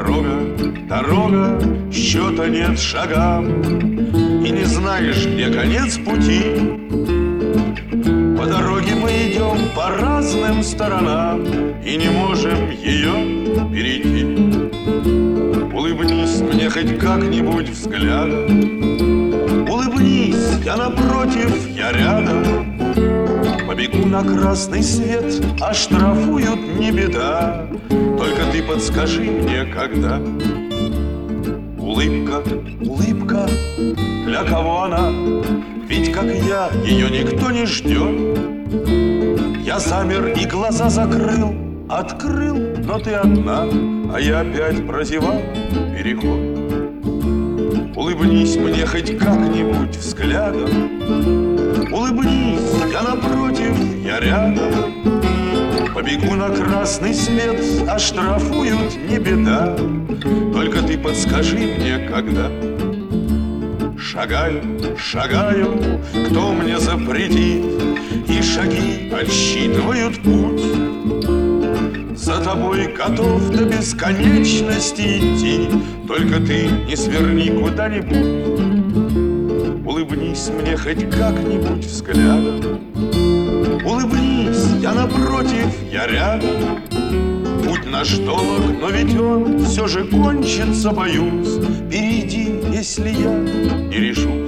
дорога, счета нет шагам, и не знаешь, где конец пути. По дороге мы идем по разным сторонам и не можем ее перейти. Улыбнись мне хоть как-нибудь взглядом, улыбнись, я напротив, я рядом. Побегу на красный свет, оштрафуют, не беда, только ты подскажи мне, когда. Улыбка, улыбка, для кого она? Ведь, как я, ее никто не ждет. Я замер и глаза закрыл, открыл, но ты одна, а я опять прозевал переход. Улыбнись мне хоть как-нибудь взглядом, улыбнись, я напротив, я рядом. Побегу на красный свет, оштрафуют, не беда, только ты подскажи мне, когда. Шагаю, шагаю, кто мне запретит, и шаги отсчитывают путь. За тобой готов до бесконечности идти, только ты не сверни куда-нибудь. Улыбнись мне хоть как-нибудь взглядом, улыбнись, я напротив, я рядом. Путь наш долг, но ведь он все же кончится, боюсь. Перейди, если я не решусь.